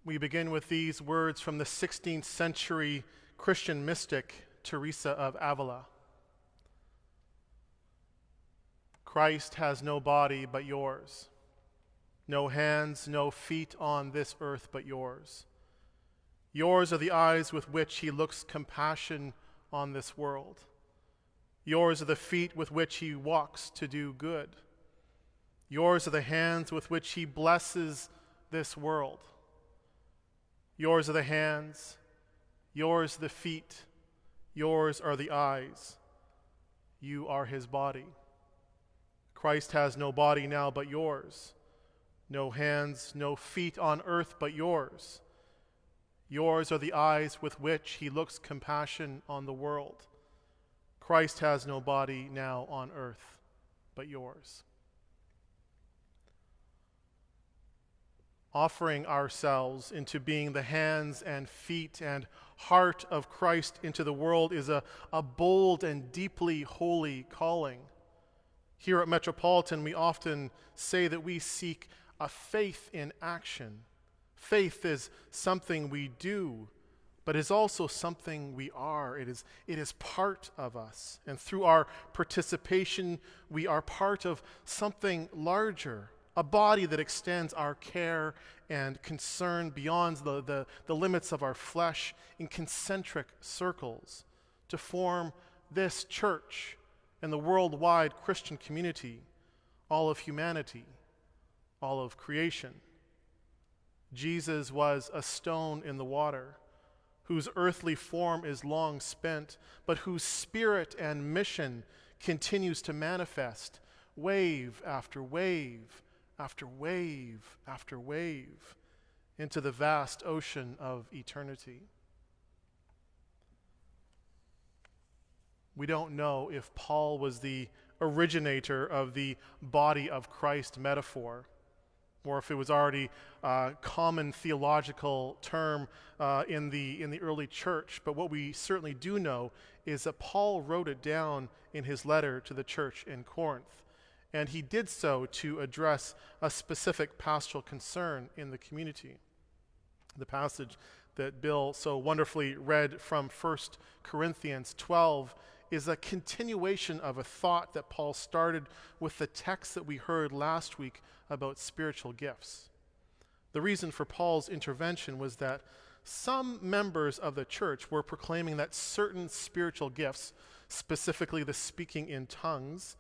We begin with these words from the 16th century Christian mystic Teresa of Avila. Christ has no body but yours, no hands, no feet on this earth but yours. Yours are the eyes with which he looks compassion on this world. Yours are the feet with which he walks to do good. Yours are the hands with which he blesses this world. Yours are the hands, yours the feet, yours are the eyes. You are his body. Christ has no body now but yours, no hands, no feet on earth but yours. Yours are the eyes with which he looks compassion on the world. Christ has no body now on earth but yours. Offering ourselves into being the hands and feet and heart of Christ into the world is a bold and deeply holy calling. Here at Metropolitan, we often say that we seek a faith in action. Faith is something we do, but is also something we are. It is part of us. And through our participation, we are part of something larger, a body that extends our care and concern beyond the limits of our flesh in concentric circles to form this church and the worldwide Christian community, all of humanity, all of creation. Jesus was a stone in the water, whose earthly form is long spent, but whose spirit and mission continues to manifest wave after wave after wave after wave into the vast ocean of eternity. We don't know if Paul was the originator of the body of Christ metaphor, or if it was already a common theological term in the early church. But what we certainly do know is that Paul wrote it down in his letter to the church in Corinth. And he did so to address a specific pastoral concern in the community. The passage that Bill so wonderfully read from 1 Corinthians 12 is a continuation of a thought that Paul started with the text that we heard last week about spiritual gifts. The reason for Paul's intervention was that some members of the church were proclaiming that certain spiritual gifts, specifically the speaking in tongues,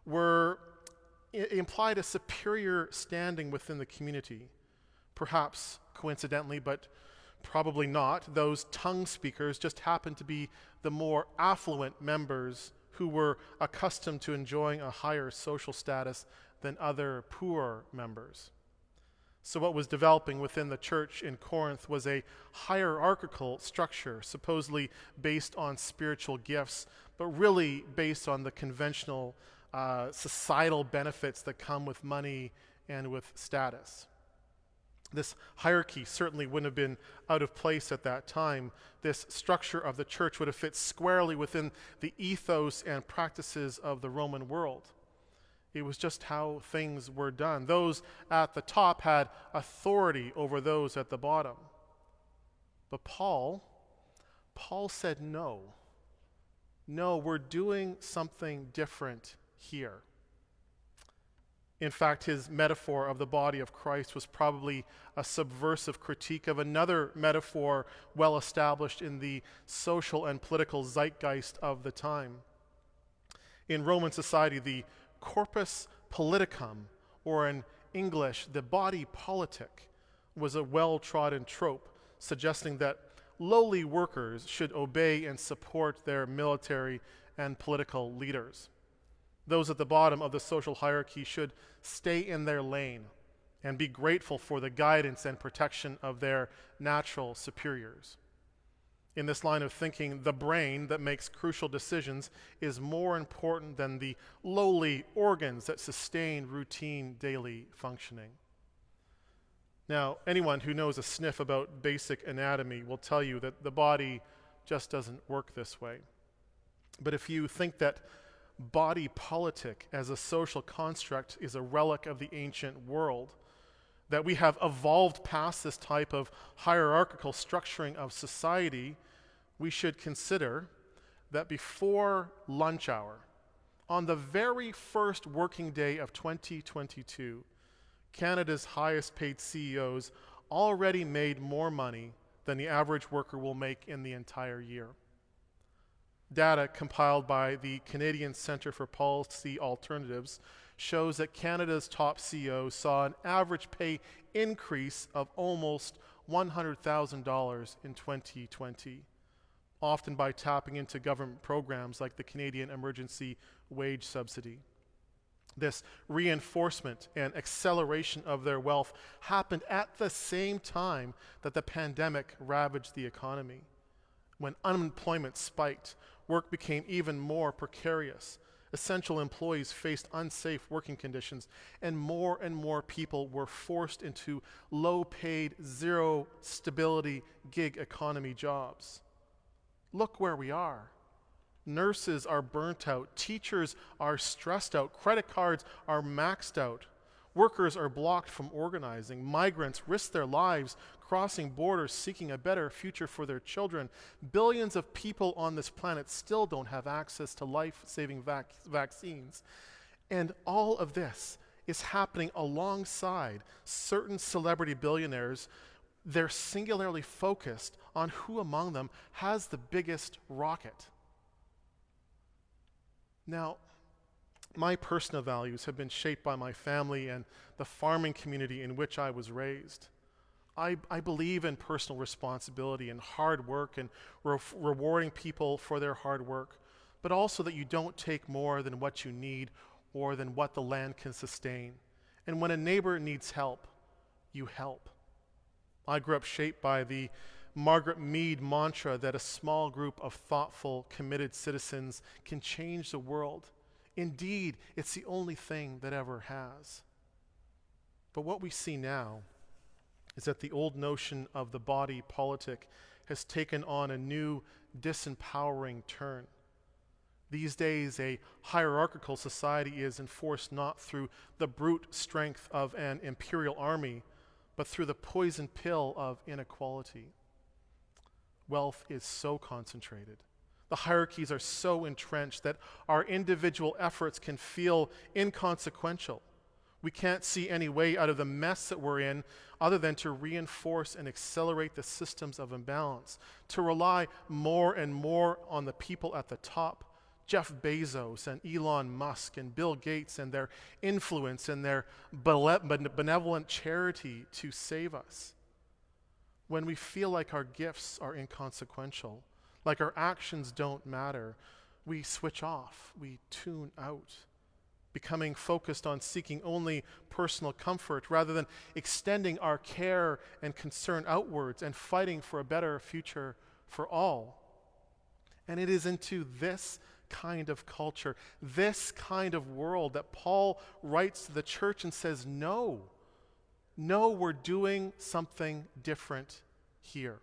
implied a superior standing within the community. Perhaps coincidentally, but probably not, those tongue speakers just happened to be the more affluent members who were accustomed to enjoying a higher social status than other poor members. So what was developing within the church in Corinth was a hierarchical structure, supposedly based on spiritual gifts, but really based on the conventional societal benefits that come with money and with status. This hierarchy certainly wouldn't have been out of place at that time. This structure of the church would have fit squarely within the ethos and practices of the Roman world. It was just how things were done. Those at the top had authority over those at the bottom. But Paul said no. No, we're doing something different here. In fact, his metaphor of the body of Christ was probably a subversive critique of another metaphor well established in the social and political zeitgeist of the time. In Roman society, the corpus politicum, or in English, the body politic, was a well-trodden trope suggesting that lowly workers should obey and support their military and political leaders. Those at the bottom of the social hierarchy should stay in their lane and be grateful for the guidance and protection of their natural superiors. In this line of thinking, the brain that makes crucial decisions is more important than the lowly organs that sustain routine daily functioning. Now, anyone who knows a sniff about basic anatomy will tell you that the body just doesn't work this way. But if you think that body politic as a social construct is a relic of the ancient world, that we have evolved past this type of hierarchical structuring of society, we should consider that before lunch hour, on the very first working day of 2022, Canada's highest paid CEOs already made more money than the average worker will make in the entire year. Data compiled by the Canadian Centre for Policy Alternatives shows that Canada's top CEOs saw an average pay increase of almost $100,000 in 2020, often by tapping into government programs like the Canadian Emergency Wage Subsidy. This reinforcement and acceleration of their wealth happened at the same time that the pandemic ravaged the economy. When unemployment spiked, work became even more precarious. Essential employees faced unsafe working conditions, and more people were forced into low-paid, zero-stability gig economy jobs. Look where we are. Nurses are burnt out. Teachers are stressed out. Credit cards are maxed out. Workers are blocked from organizing. Migrants risk their lives crossing borders seeking a better future for their children. Billions of people on this planet still don't have access to life-saving vaccines. And all of this is happening alongside certain celebrity billionaires. They're singularly focused on who among them has the biggest rocket. Now, my personal values have been shaped by my family and the farming community in which I was raised. I believe in personal responsibility and hard work and rewarding people for their hard work, but also that you don't take more than what you need or than what the land can sustain. And when a neighbor needs help, you help. I grew up shaped by the Margaret Mead mantra that a small group of thoughtful, committed citizens can change the world. Indeed, it's the only thing that ever has. But what we see now is that the old notion of the body politic has taken on a new, disempowering turn. These days, a hierarchical society is enforced not through the brute strength of an imperial army, but through the poison pill of inequality. Wealth is so concentrated. The hierarchies are so entrenched that our individual efforts can feel inconsequential. We can't see any way out of the mess that we're in other than to reinforce and accelerate the systems of imbalance, to rely more and more on the people at the top, Jeff Bezos and Elon Musk and Bill Gates and their influence and their benevolent charity to save us. When we feel like our gifts are inconsequential, like our actions don't matter, we switch off, we tune out, becoming focused on seeking only personal comfort rather than extending our care and concern outwards and fighting for a better future for all. And it is into this kind of culture, this kind of world that Paul writes to the church and says, no, we're doing something different here.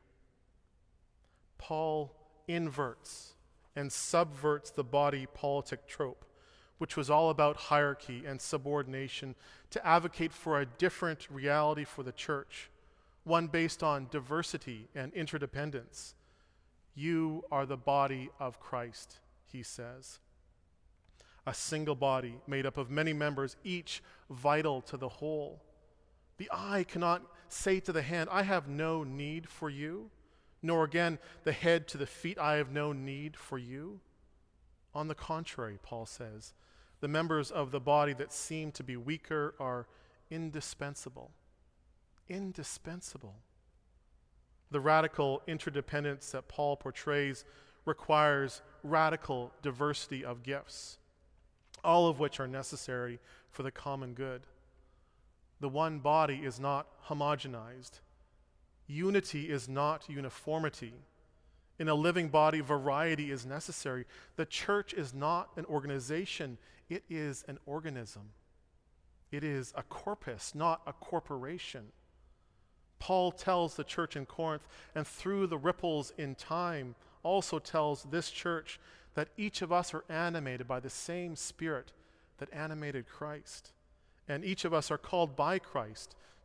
Paul inverts and subverts the body politic trope, which was all about hierarchy and subordination, to advocate for a different reality for the church, one based on diversity and interdependence. You are the body of Christ, he says. A single body made up of many members, each vital to the whole. The eye cannot say to the hand, I have no need for you, nor again the head to the feet, I have no need for you. On the contrary, Paul says, the members of the body that seem to be weaker are indispensable. Indispensable. The radical interdependence that Paul portrays requires radical diversity of gifts, all of which are necessary for the common good. The one body is not homogenized. Unity is not uniformity. In a living body, variety is necessary. The church is not an organization, it is an organism. It is a corpus, not a corporation. Paul tells the church in Corinth, and through the ripples in time, also tells this church that each of us are animated by the same Spirit that animated Christ. And each of us are called by Christ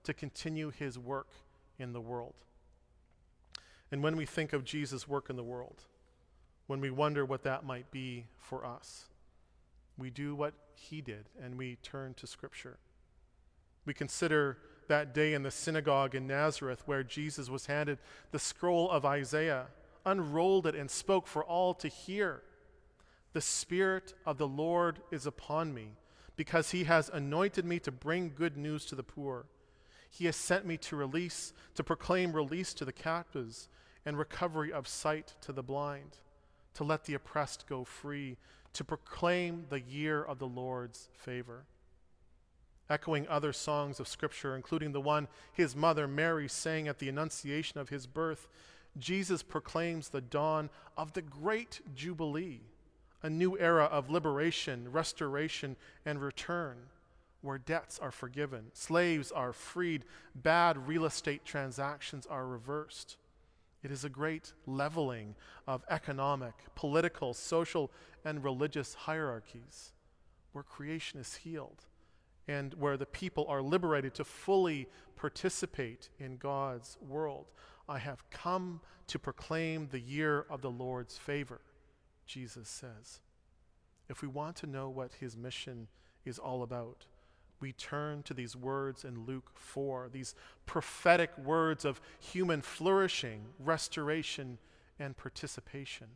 to continue his work in the world. And when we think of Jesus' work in the world, when we wonder what that might be for us, we do what he did, and we turn to Scripture. We consider that day in the synagogue in Nazareth where Jesus was handed the scroll of Isaiah, unrolled it, and spoke for all to hear. The Spirit of the Lord is upon me, because he has anointed me to bring good news to the poor. He has sent me to proclaim release to the captives and recovery of sight to the blind, to let the oppressed go free, to proclaim the year of the Lord's favor. Echoing other songs of Scripture, including the one his mother Mary sang at the annunciation of his birth, Jesus proclaims the dawn of the great Jubilee, a new era of liberation, restoration, and return, where debts are forgiven, slaves are freed, bad real estate transactions are reversed. It is a great leveling of economic, political, social, and religious hierarchies, where creation is healed and where the people are liberated to fully participate in God's world. I have come to proclaim the year of the Lord's favor, Jesus says. If we want to know what his mission is all about, we turn to these words in Luke 4, these prophetic words of human flourishing, restoration, and participation,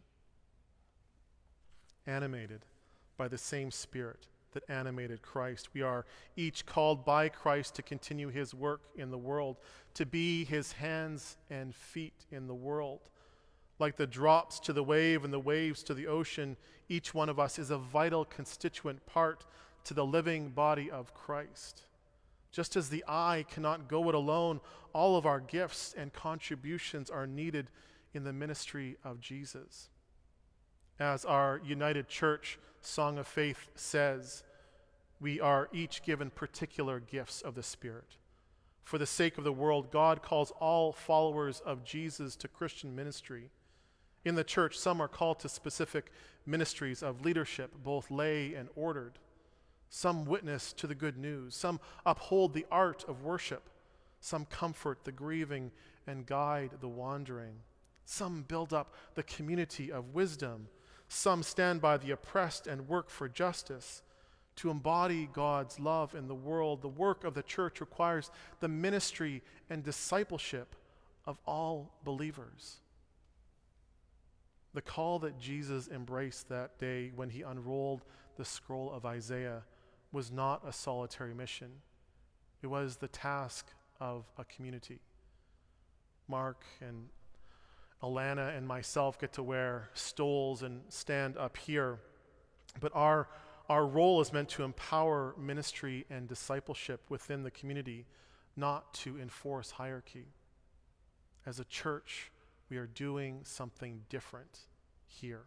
animated by the same Spirit that animated Christ. We are each called by Christ to continue his work in the world, to be his hands and feet in the world. Like the drops to the wave and the waves to the ocean, each one of us is a vital constituent part to the living body of Christ. Just as the eye cannot go it alone, all of our gifts and contributions are needed in the ministry of Jesus. As our United Church Song of Faith says, we are each given particular gifts of the Spirit. For the sake of the world, God calls all followers of Jesus to Christian ministry. In the church, some are called to specific ministries of leadership, both lay and ordered. Some witness to the good news. Some uphold the art of worship. Some comfort the grieving and guide the wandering. Some build up the community of wisdom. Some stand by the oppressed and work for justice. To embody God's love in the world, the work of the church requires the ministry and discipleship of all believers. The call that Jesus embraced that day when he unrolled the scroll of Isaiah was not a solitary mission. It was the task of a community. Mark and Alana and myself get to wear stoles and stand up here, but our role is meant to empower ministry and discipleship within the community, not to enforce hierarchy. As a church, we are doing something different here.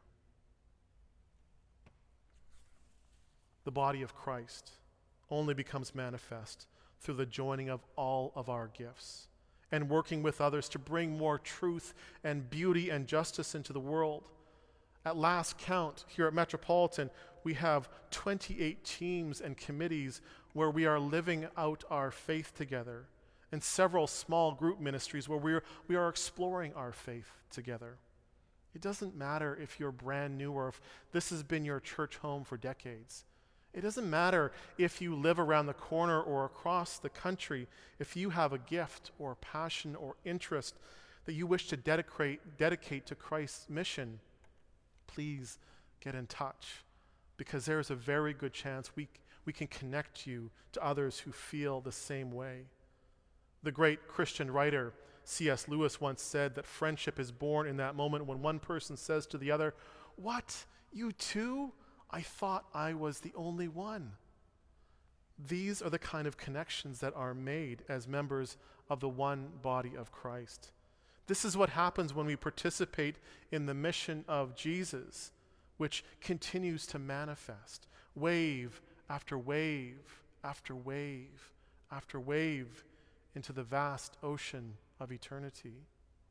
The body of Christ only becomes manifest through the joining of all of our gifts and working with others to bring more truth and beauty and justice into the world. At last count, here at Metropolitan, we have 28 teams and committees where we are living out our faith together, and several small group ministries where we are exploring our faith together. It doesn't matter if you're brand new or if this has been your church home for decades. It doesn't matter if you live around the corner or across the country. If you have a gift or passion or interest that you wish to dedicate to Christ's mission, please get in touch, because there is a very good chance we can connect you to others who feel the same way. The great Christian writer C.S. Lewis once said that friendship is born in that moment when one person says to the other, "What, you too? I thought I was the only one." These are the kind of connections that are made as members of the one body of Christ. This is what happens when we participate in the mission of Jesus, which continues to manifest, wave after wave after wave after wave, into the vast ocean of eternity.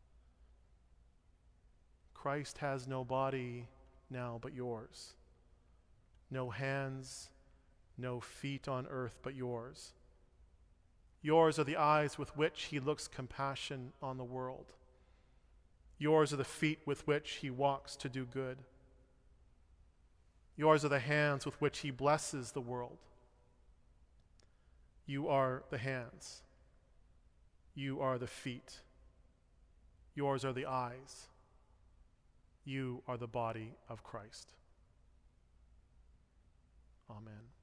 Christ has no body now but yours. No hands, no feet on earth but yours. Yours are the eyes with which he looks compassion on the world. Yours are the feet with which he walks to do good. Yours are the hands with which he blesses the world. You are the hands. You are the feet. Yours are the eyes. You are the body of Christ. Amen.